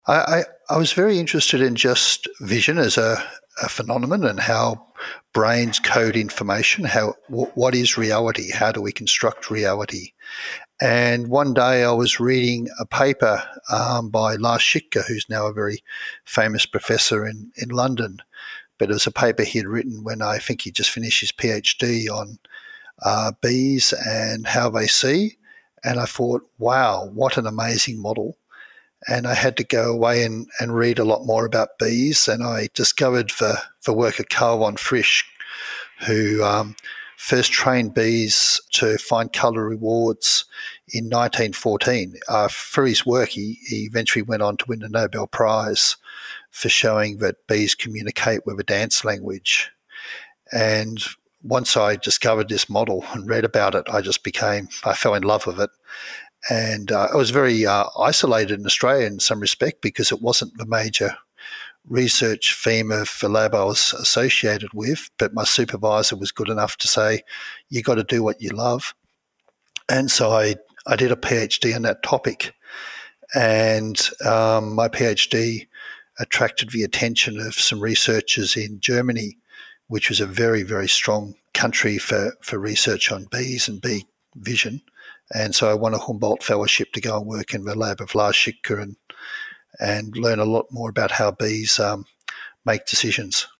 I was very interested in just vision as a phenomenon and how brains code information. What is reality? How do we construct reality? And one day I was reading a paper by Lars Schicker, who's now a very famous professor in London. But it was a paper he had written when I think he just finished his PhD on bees and how they see. And I thought, wow, what an amazing model. And I had to go away and read a lot more about bees. And I discovered the work of Carl von Frisch, who first trained bees to find colour rewards in 1914. For his work, he eventually went on to win the Nobel Prize for showing that bees communicate with a dance language. And once I discovered this model and read about it, I fell in love with it. And I was very isolated in Australia in some respect because it wasn't the major research theme of the lab I was associated with, but my supervisor was good enough to say, you got to do what you love. And so I did a PhD on that topic. And my PhD attracted the attention of some researchers in Germany, which was a very, very strong country for research on bees and bee vision. And so I won a Humboldt Fellowship to go and work in the lab of Lars Schicker and learn a lot more about how bees make decisions.